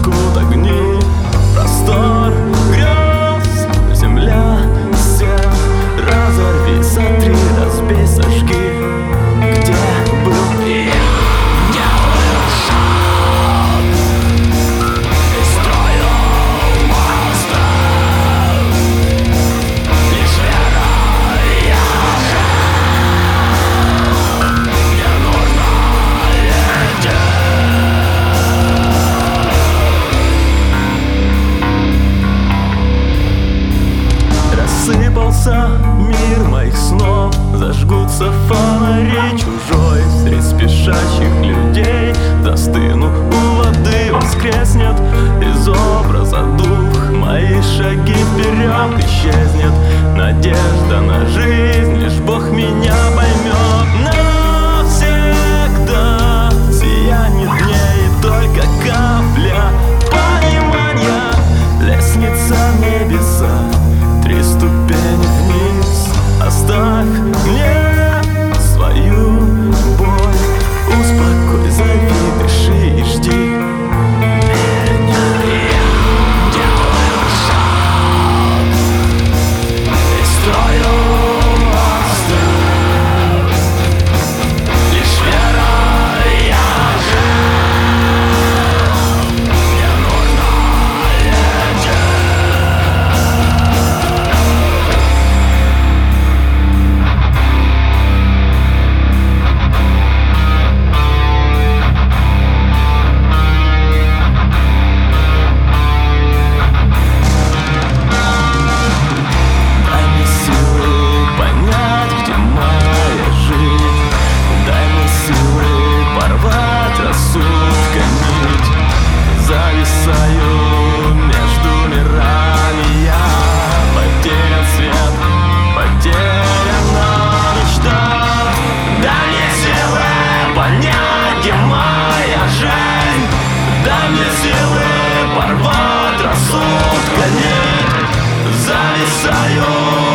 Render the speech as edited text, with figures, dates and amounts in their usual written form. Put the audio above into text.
жгут огни. Простор грез, земля, стен. Разорви, сотри, разбей, сожги. Где был я? Делаю шаг и строю мосты. Лишь вера и я жив. Мне нужно лететь. Рассыпался мир моих снов, зажгутся фонари чужой. Средь спешащих людей застыну у воды. Воскреснет из образа дух, мои шаги вперед исчезнет. Надежда на жизнь, лишь Бог меня поймет. Навсегда сияние дней, и только капля понимания. Лестница в небеса, 3 ступени вниз. Оставь мне свою боль, успокой, зови, дыши и жди меня. Я делаю шаг и строю мосты. Лишь вера и я жив. Мне нужно лететь. Дай мне силы понять, где моя жизнь. Дай мне силы порвать рассудка нить. Зависаю между мирами я. Потерян свет, потеряна мечта. Дай мне силы понять, где моя жизнь. Дай мне силы порвать рассудка нить. Зависаю